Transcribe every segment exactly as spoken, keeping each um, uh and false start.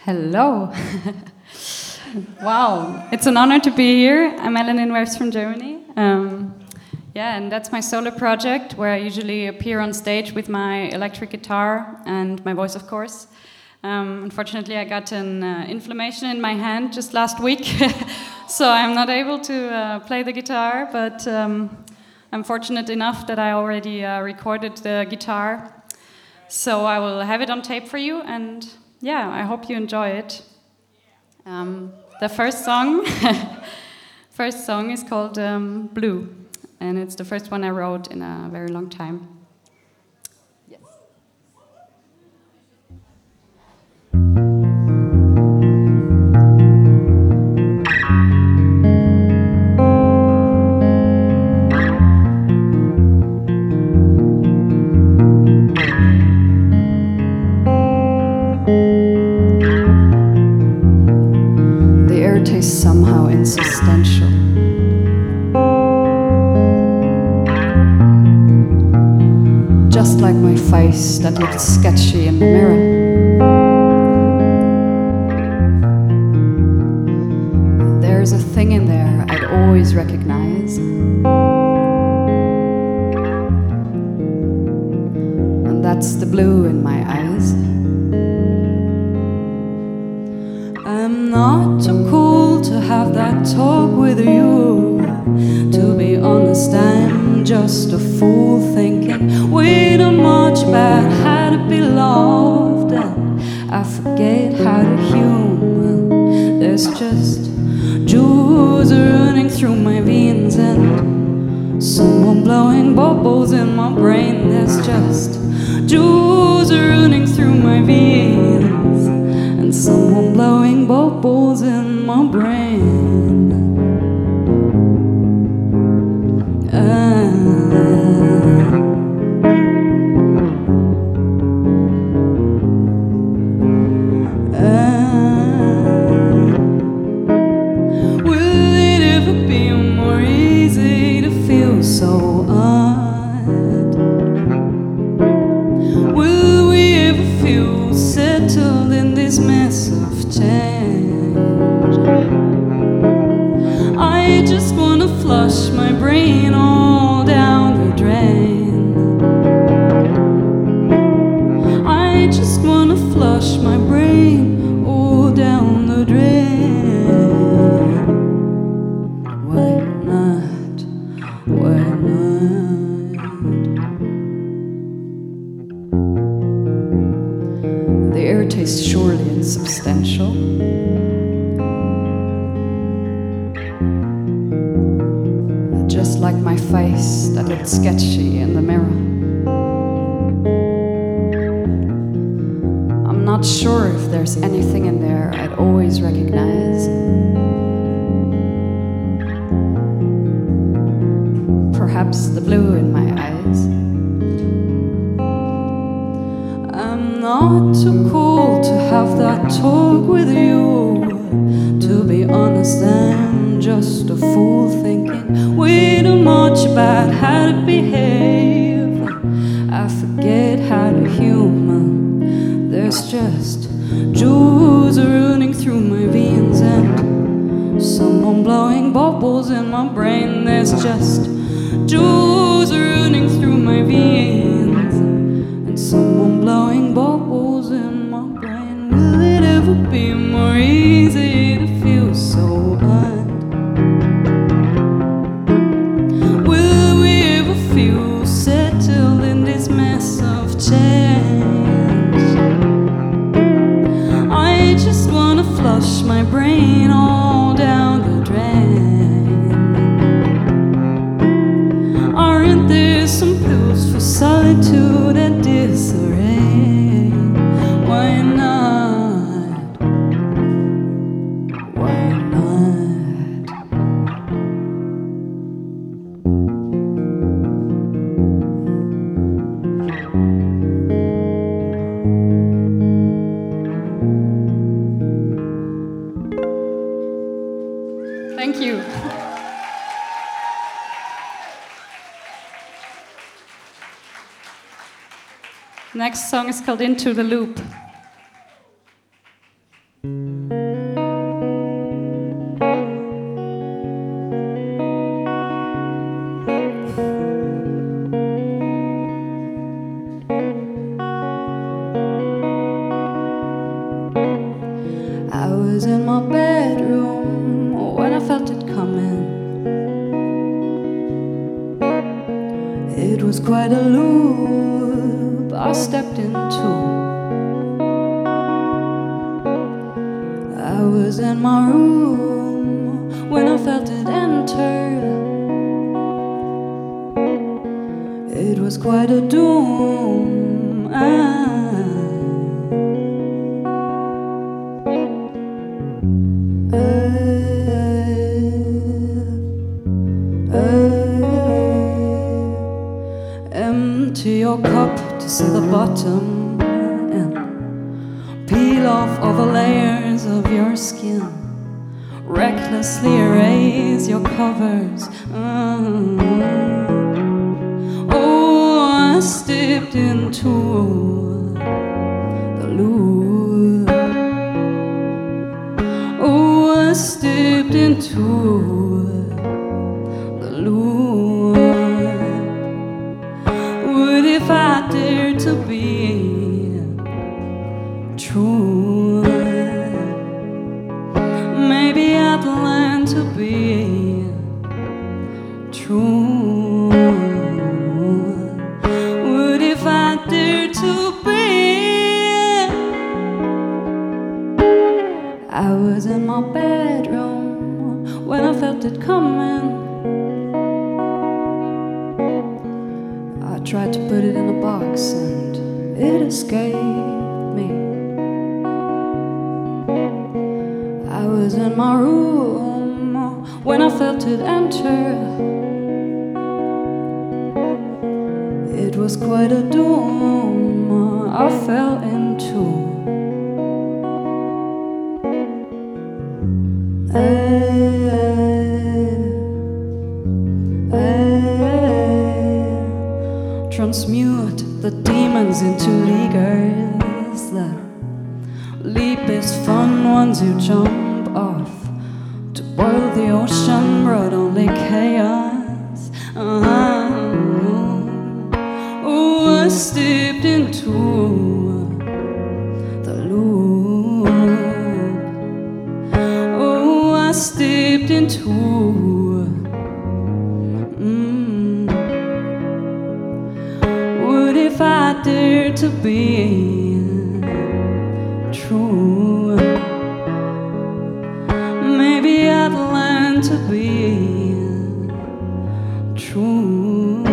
Hello. Wow, it's an honor to be here. I'm Ellen Webs from Germany. Um, yeah, and that's my solo project where I usually appear on stage with my electric guitar and my voice, of course. Um, unfortunately, I got an uh, inflammation in my hand just last week, so I'm not able to uh, play the guitar, but um, I'm fortunate enough that I already uh, recorded the guitar. So I will have it on tape for you, and yeah, I hope you enjoy it. Um, the first song, first song is called um, Blue, and it's the first one I wrote in a very long time. Yes. Tastes somehow insubstantial. Just like my face that looked sketchy in the mirror. There's a thing in there I'd always recognize, and that's the blue in my eyes. I'm not too cool to have that talk with you. To be honest, I'm just a fool thinking way too much about how to be loved, and I forget how to human. There's just juice running through my veins and someone blowing bubbles in my brain. There's just juice running through my veins and someone blowing bubbles in my brain. Ah. Ah. Will it ever be more easy to feel so odd? Will we ever feel settled in this mess of change? I just wanna flush my brain all down the drain. I just wanna flush my brain all down the drain. Why not? Why not? The air tastes surely insubstantial. Just like my face that looked sketchy in the mirror. I'm not sure if there's anything in there I'd always recognize. Perhaps the blue in my eyes. I'm not too cool to have that talk with you. To be honest, I'm just a fool thinking way too much about how to behave. I forget how to human. There's just juice running through my veins and someone blowing bubbles in my brain. There's just juice running through my veins and someone blowing bubbles in my brain. Will it ever be more easy to feel so odd? Will we ever feel settled in this mess of change? I just wanna flush my brain all down the drain. Aren't there some pills for solitude and disarray? Why not? Why not? Thank you. Next song is called Into the Loop. I was in my bedroom when I felt it coming. It was quite a loop I stepped into. I was in my room when I felt it enter. It was quite a doom. I Empty your cup to see the bottom and peel off all the layers of your skin. Recklessly erase your covers. Mm. Oh, I stepped into the loop. Oh, I stepped into the loop. What if I dared to be true? Maybe I'd learn to be true. What if I dared to be? I was in my bedroom when I felt it coming. I tried to put it in a box and it escaped me. I was in my room when I felt it enter. It was quite a doom I fell into. Transmute the demons into leaguers that leap is fun once you jump off. To boil the ocean brought only chaos. uh-huh. Oh, I stepped into the loop. Oh, I stepped into mm. What if I dared to be true? Maybe I'd learn to be true.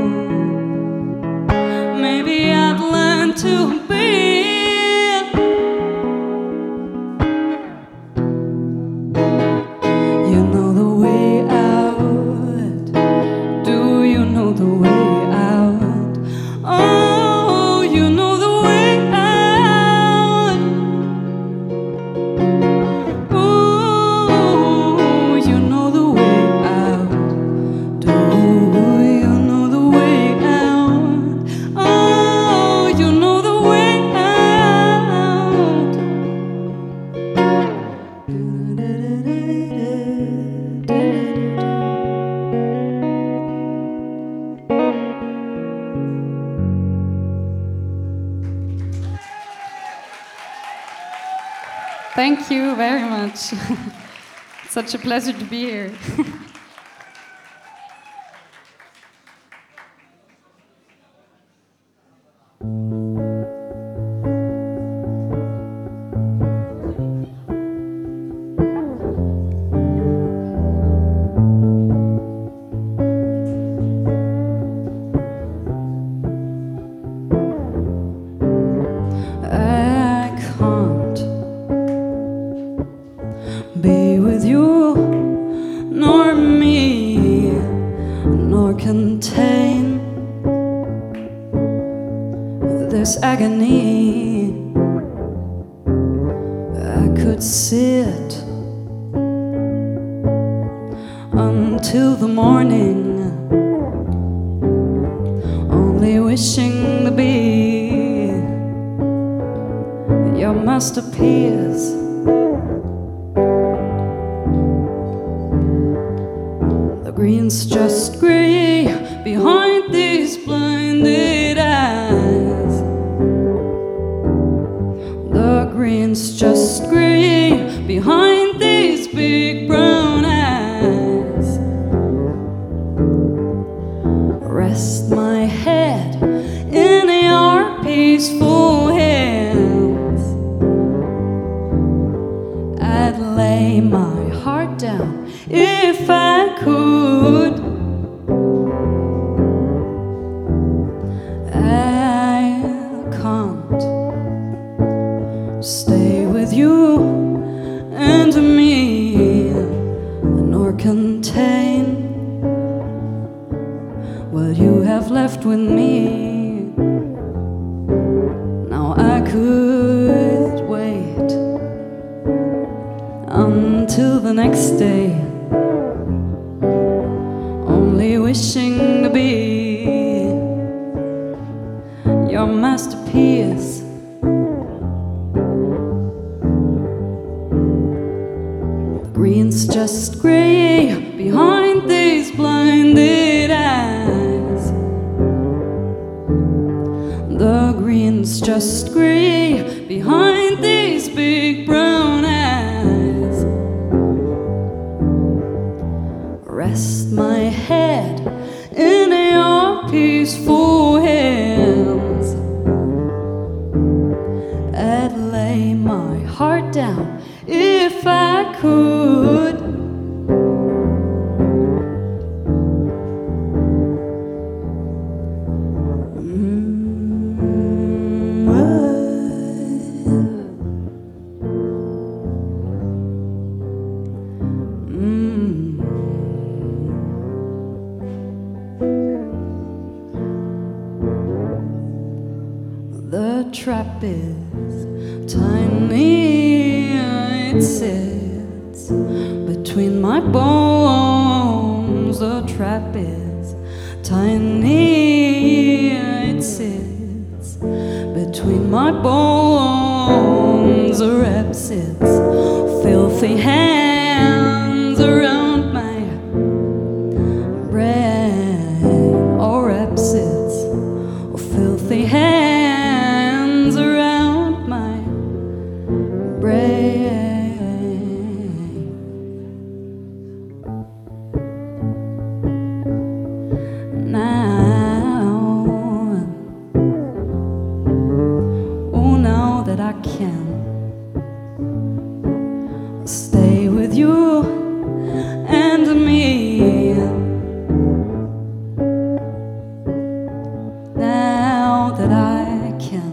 Maybe I'd learn to be. You know the way out. Do you know the way out? Oh, you know the way out. Oh, you know the way out. Do you know the way out? Oh, you know the way out. Thank you very much. Such a pleasure to be here. I can't be with you, nor me, nor contain this agony. I could sit until the morning, only wishing to be your masterpiece. green's just grey behind these big brown eyes. Rest my head in your peaceful hands. I'd lay my heart down if I could. I can't stay with you and me, nor contain what you have left with me. Now I could wait until the next day, only wishing to be your masterpiece. The green's just grey behind these blinded eyes. The green's just grey behind these big brown eyes. Rest my head in your peaceful hands. I'd lay my heart down if I could. The trap is tiny, it sits between my bones. The trap is tiny, it sits between my bones. A rap sits, filthy hands around my brain. A rap sits, filthy hands around my brain. Now, oh, now that I can stay with you and me, now that I can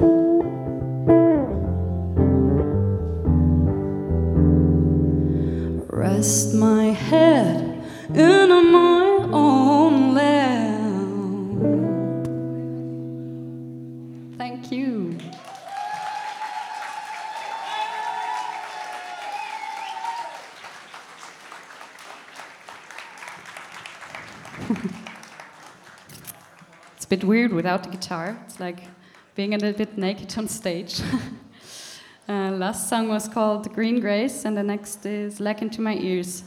rest my head in my own land. Thank you. It's a bit weird without the guitar. It's like being a little bit naked on stage. uh, last song was called Green Grace, and the next is Lack Into My Ears.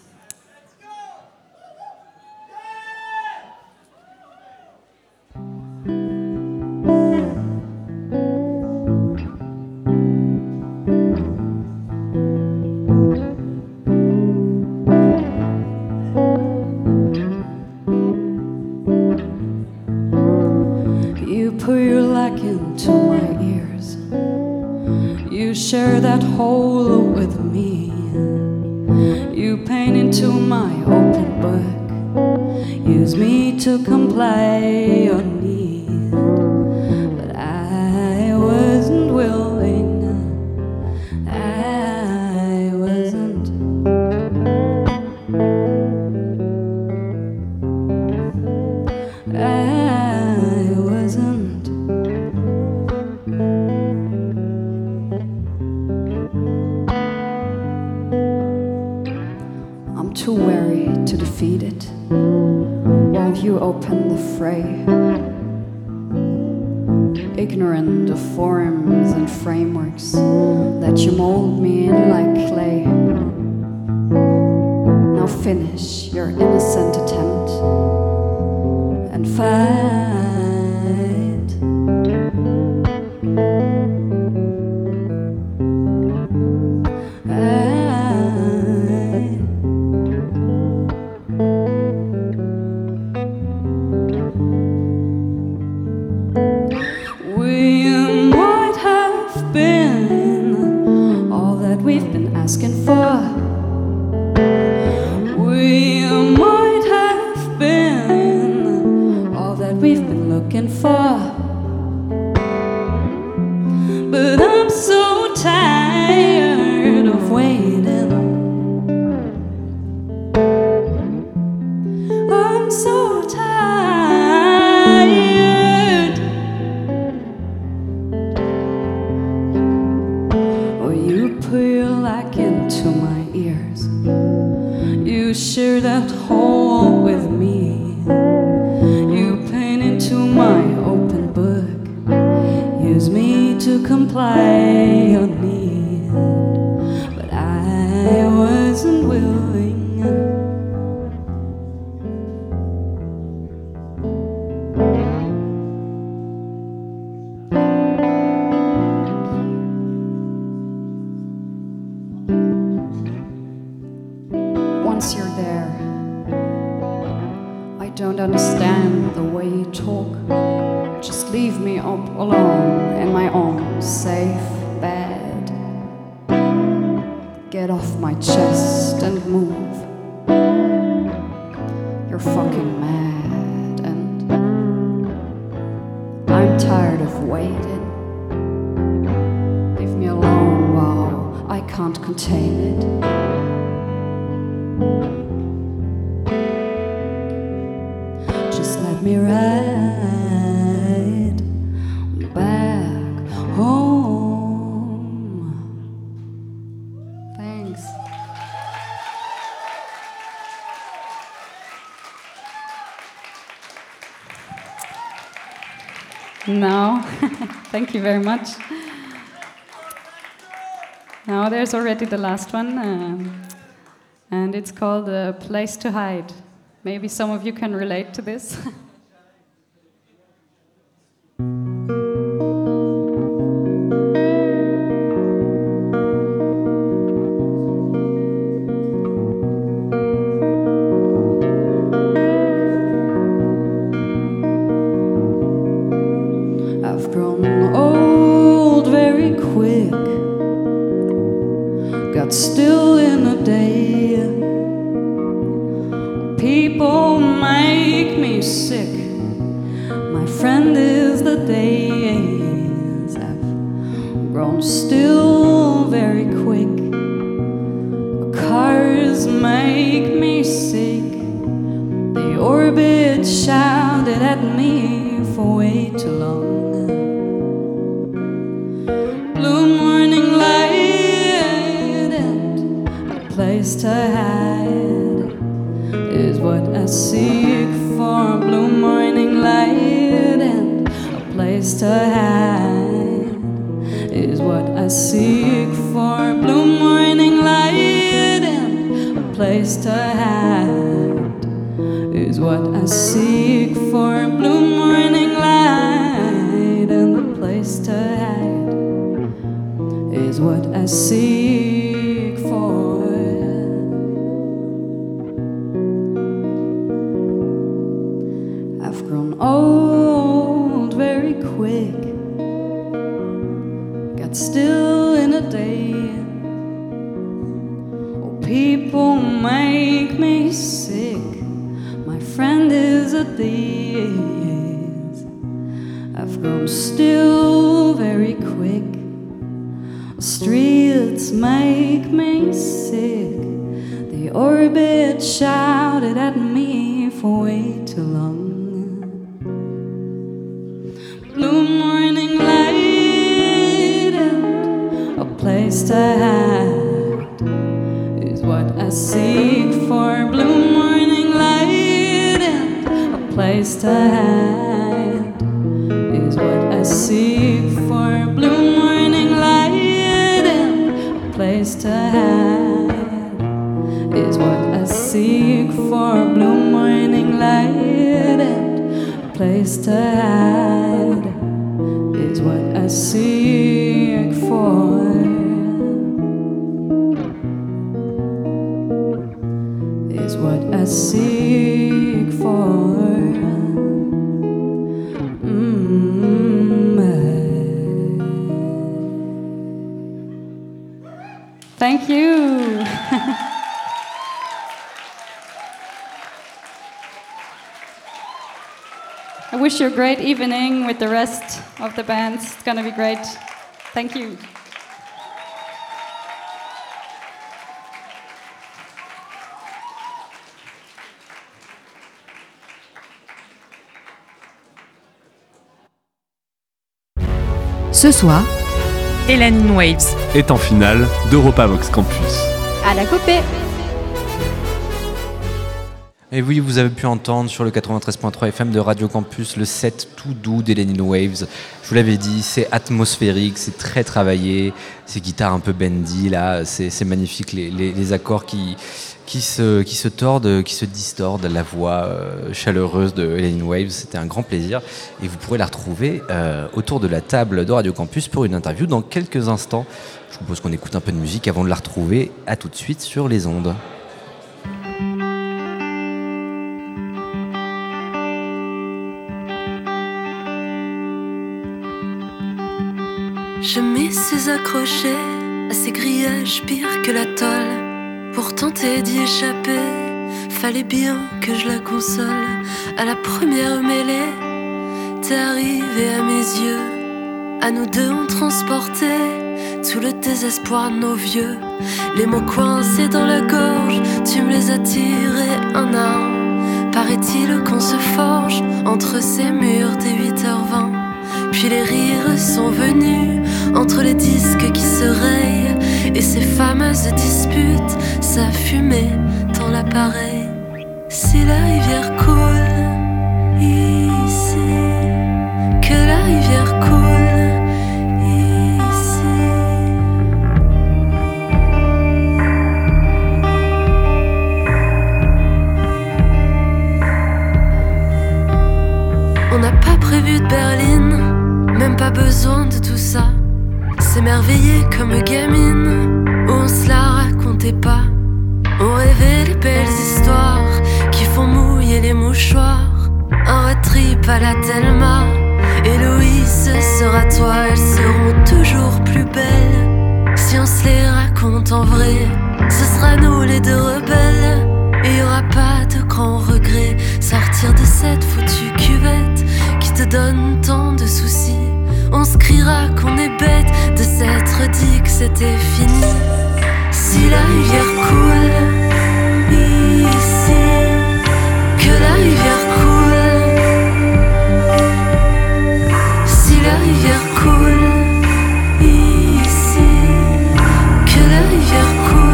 You put your lack into my ears. You share that hole with me. You paint into my open book. Use me to comply your need. But I wasn't willing. I wasn't. I wasn't. I'm too wary to defeat it. Won't you open the fray? Ignorant of forms and frameworks that you mold me in like clay. Now finish your innocent attempt and fight. asking for. We might have been all that we've been looking for, but I'm so tired of waiting. I'm so tired. Oh, you put your lack into my ears. You share that hole with me. You paint into my open book. Use me to comply on need, but I wasn't willing. Once you're there, I don't understand the way you talk. Just leave me up alone in my own safe bed. Get off my chest and move. You're fucking mad and I'm tired of waiting. Leave me alone, wow, I can't contain it. Just let me ride back home. Thanks. Now, thank you very much. Now there's already the last one, um, and it's called A Place to Hide. Maybe some of you can relate to this. I've grown old very quick, got still in a day. People make me sick. My friend is the days. I've grown still very quick. Cars make me sick. The orbit shouted at me for way too long. Blue morning light and a place to hide is what I seek for. Blue morning light and a place to hide is what I seek for. Blue morning light and a place to hide is what I seek for. Blue morning light and a place to hide is what I seek for. I've grown old very quick, got still in a day. Oh, people make me sick. My friend is a disease. I've grown still very quick. Streets make me sick. The orbit shouted at me for way too long. Blue morning light and a place to hide is what I seek for. Blue morning light and a place to hide is what I seek for. Blue morning light and a place to hide is what I seek for. Blue morning light and a place to hide is what I seek for. Is what I seek for. Mm-hmm. Thank Thank you. I wish you a great evening with the rest of the bands. It's going to be great. Thank you. Ce soir, Hélène in Waves est en finale d'Europa Vox Campus. À la copée. Et oui, vous avez pu entendre sur le quatre-vingt-treize point trois F M de Radio Campus le set tout doux d'Hélène in Waves. Je vous l'avais dit, c'est atmosphérique, c'est très travaillé, ces guitares un peu bendy là, c'est, c'est magnifique, les, les, les accords qui, qui, se, qui se tordent, qui se distordent, la voix euh, chaleureuse de Hélène in Waves, c'était un grand plaisir. Et vous pourrez la retrouver euh, autour de la table de Radio Campus pour une interview dans quelques instants. Je vous propose qu'on écoute un peu de musique avant de la retrouver. À tout de suite sur les ondes. Je m'y suis accroché à ces grillages pires que la tôle. Pour tenter d'y échapper, fallait bien que je la console. À la première mêlée, t'es arrivé à mes yeux. À nous deux on transportait tout le désespoir de nos vieux. Les mots coincés dans la gorge, tu me les as tirés un à un. Paraît-il qu'on se forge entre ces murs dès huit heures vingt. Puis les rires sont venus entre les disques qui se rayent et ces fameuses disputes, ça fumait dans l'appareil. Si la rivière coule ici, que la rivière coule ici. On n'a pas prévu de berline, même pas besoin de tout ça. S'émerveiller comme gamine, où on se la racontait pas. On rêvait les belles histoires qui font mouiller les mouchoirs. Un road trip à la Thelma. Héloïse sera toi, elles seront toujours plus belles. Si on se les raconte en vrai, ce sera nous les deux rebelles. Et y aura pas de grands regrets. Sortir de cette foutue cuvette qui te donne tant de soucis. On se criera qu'on est bête de s'être dit que c'était fini. Si la rivière coule ici, que la rivière coule. Si la rivière coule ici, que la rivière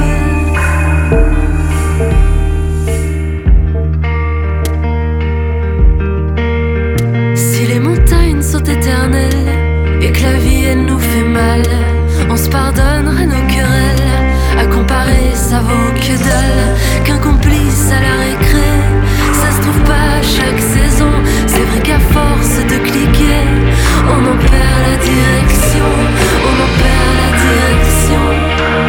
coule. Si les montagnes sont éternelles et que la vie elle nous fait mal, on se pardonnera nos querelles. À comparer ça vaut que dalle, qu'un complice à la récré. Ça se trouve pas à chaque saison. C'est vrai qu'à force de cliquer, on en perd la direction. On en perd la direction.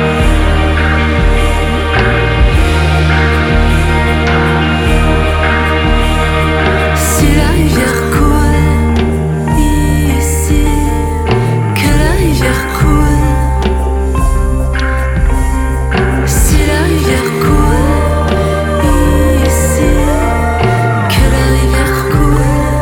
Si la rivière coule ici, que la rivière coule. Si la rivière coule ici, que la rivière coule.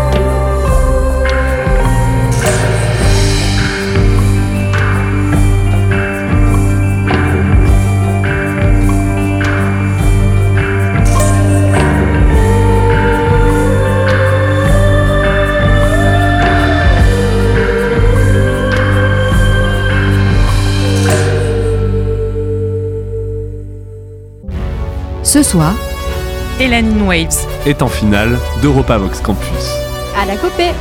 ce soir, Hélène in Waves est en finale d'Europa Vox Campus. À la copée.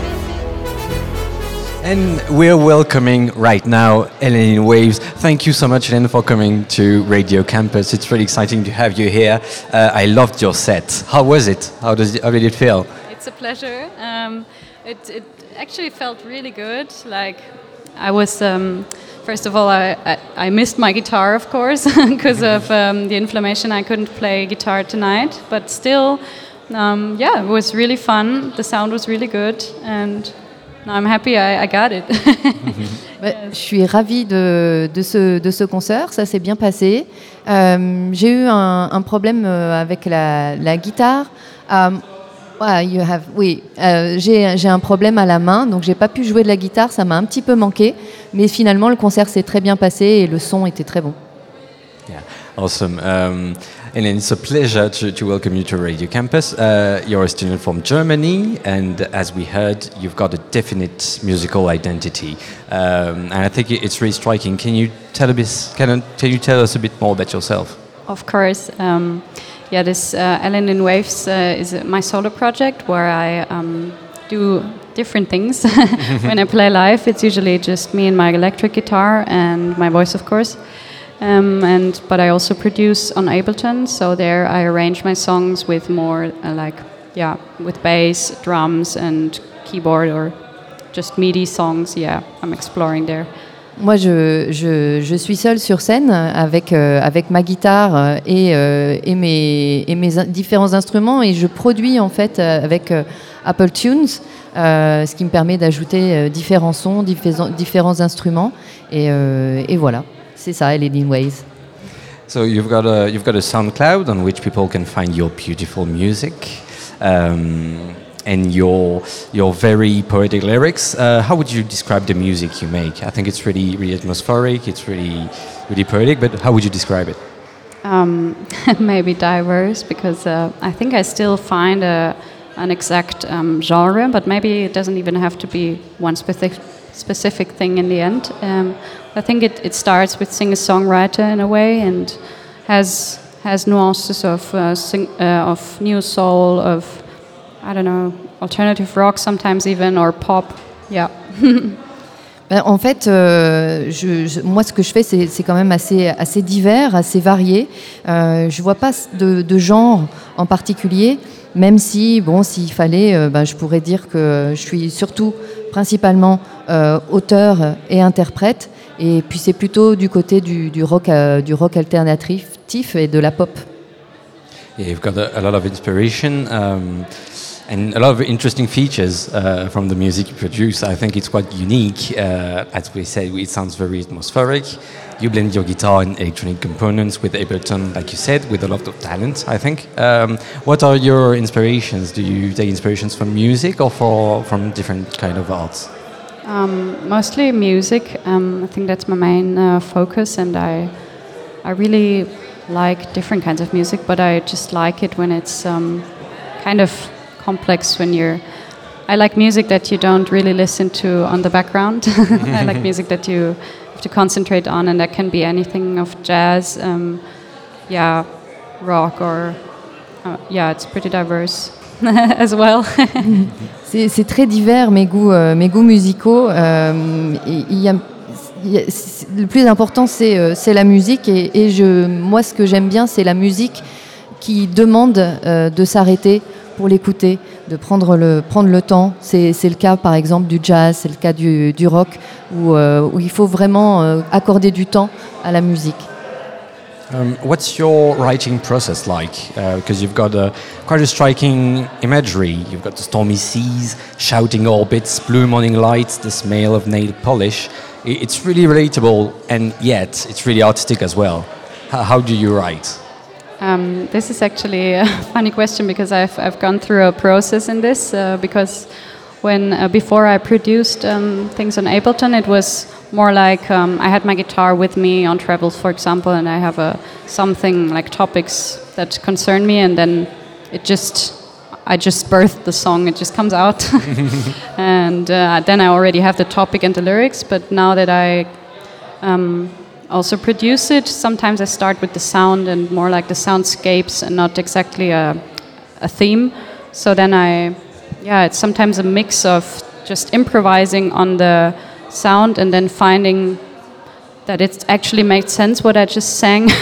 And we're welcoming right now Hélène in Waves. Thank you so much, Hélène, for coming to Radio Campus. It's really exciting to have you here. Uh, I loved your set. How was it? How does it, how did it feel? It's a pleasure. Um, it, it actually felt really good. Like I was, um, first of all, I, I, I missed my guitar, of course, because of um, the inflammation. I couldn't play guitar tonight, but still, um, yeah, it was really fun. The sound was really good, and No, I'm happy I, I got it. Ouais, je suis ravie de, de, ce, de ce concert, ça s'est bien passé. Euh, j'ai eu un, un problème avec la, la guitare. Um, well, you have, oui, euh, j'ai, j'ai un problème à la main, donc j'ai pas pu jouer de la guitare, ça m'a un petit peu manqué. Mais finalement, le concert s'est très bien passé et le son était très bon. Yeah, awesome. Um, and it's a pleasure to, to welcome you to Radio Campus. Uh, you're a student from Germany, and as we heard, you've got a definite musical identity. Um, and I think it's really striking. Can you tell a bit? Can, can you tell us a bit more about yourself? Of course. Um, yeah, this uh, Ellen in Waves uh, is my solo project where I um, do different things. When I play live, it's usually just me and my electric guitar and my voice, of course. Um, and but I also produce on Ableton, so there I arrange my songs with more uh, like yeah, with bass, drums, and keyboard, or just MIDI songs. Yeah, I'm exploring there. Moi, je, je, je suis seule sur scène avec, euh, avec ma guitare et, euh, et, mes, et mes différents instruments, et je produis en fait avec euh, Apple Tunes, euh, ce qui me permet d'ajouter euh, différents sons, différents, différents instruments, et, euh, et voilà. C'est ça, Ellen in Waves. So you've got a you've got a SoundCloud on which people can find your beautiful music, um, and your your very poetic lyrics. Uh, how would you describe the music you make? I think it's really really atmospheric. It's really really poetic. But how would you describe it? Um, maybe diverse, because uh, I think I still find a, an exact um, genre, but maybe it doesn't even have to be one specific. specific thing in the end. Um, I think it, it starts with singer-songwriter in a way, and has has nuances of uh, sing, uh, of new soul, of I don't know, alternative rock sometimes even, or pop. Yeah. Ben, en fait, euh, je, je, moi, ce que je fais, c'est, c'est quand même assez, assez divers, assez varié. Euh, je vois pas de, de genre en particulier, même si, bon, s'il fallait, euh, ben, je pourrais dire que je suis surtout principalement euh, auteur et interprète, et puis c'est plutôt du côté du, du rock, euh, du rock alternatif et de la pop. Yeah, you've got a, a lot of inspiration. Um, And a lot of interesting features uh, from the music you produce. I think it's quite unique. Uh, as we said, it sounds very atmospheric. You blend your guitar and electronic components with Ableton, like you said, with a lot of talent, I think. Um, what are your inspirations? Do you take inspirations from music or for, from different kind of arts? Um, mostly music. Um, I think that's my main uh, focus, and I, I really like different kinds of music, but I just like it when it's um, kind of complex, when you're I like music that you don't really listen to on the background. I like music that you have to concentrate on, and that can be anything of jazz, um, yeah, rock, or uh, yeah, it's pretty diverse as well. c'est, c'est très divers, mes goûts, euh, mes goûts musicaux. Euh, il y a, il y a, le plus important, c'est, euh, c'est la musique, et, et je, moi, ce que j'aime bien, c'est la musique qui demande euh, de s'arrêter pour l'écouter, de prendre le, prendre le temps. C'est, c'est le cas par exemple du jazz, c'est le cas du, du rock, où, euh, où il faut vraiment euh, accorder du temps à la musique. Um, what's your writing process like? Because uh, you've got a, quite a striking imagery. You've got the stormy seas, shouting orbits, blue morning lights, the smell of nail polish. It's really relatable, and yet it's really artistic as well. How, how do you write? Um, this is actually a funny question, because I've I've gone through a process in this. Uh, because when uh, before I produced um, things on Ableton, it was more like um, I had my guitar with me on travels, for example, and I have a something like topics that concern me, and then it just I just birthed the song. It just comes out, and uh, then I already have the topic and the lyrics. But now that I um, also produce it, sometimes I start with the sound and more like the soundscapes, and not exactly a, a theme. So then I, yeah, it's sometimes a mix of just improvising on the sound and then finding that it actually makes sense what I just sang,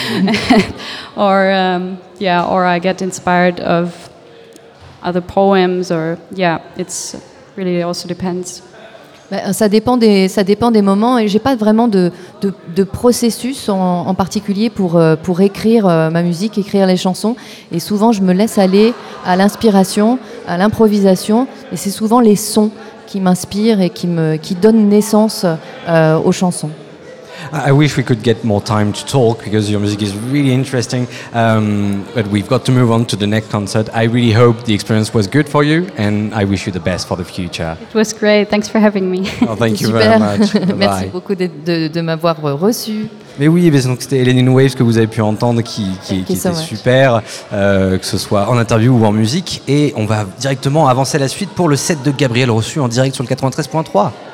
or um, yeah, or I get inspired of other poems, or yeah, it's really also depends. Ça dépend des, ça dépend des moments, et j'ai pas vraiment de, de, de processus en, en particulier pour, pour écrire ma musique, écrire les chansons. Et souvent, je me laisse aller à l'inspiration, à l'improvisation, et c'est souvent les sons qui m'inspire et qui, me, qui donne naissance euh, aux chansons. I wish we could get more time to talk because your music is really interesting. Um, but we've got to move on to the next concert. I really hope the experience was good for you, and I wish you the best for the future. It was great. Thanks for having me. Oh, thank you Super. very much. Merci Bye. beaucoup de, de, de m'avoir reçu. Mais oui, mais donc c'était Hélène in Waves que vous avez pu entendre, qui, qui, qui so était much. super, euh, que ce soit en interview ou en musique. Et on va directement avancer à la suite pour le set de Gabriel reçu en direct sur le quatre-vingt-treize point trois.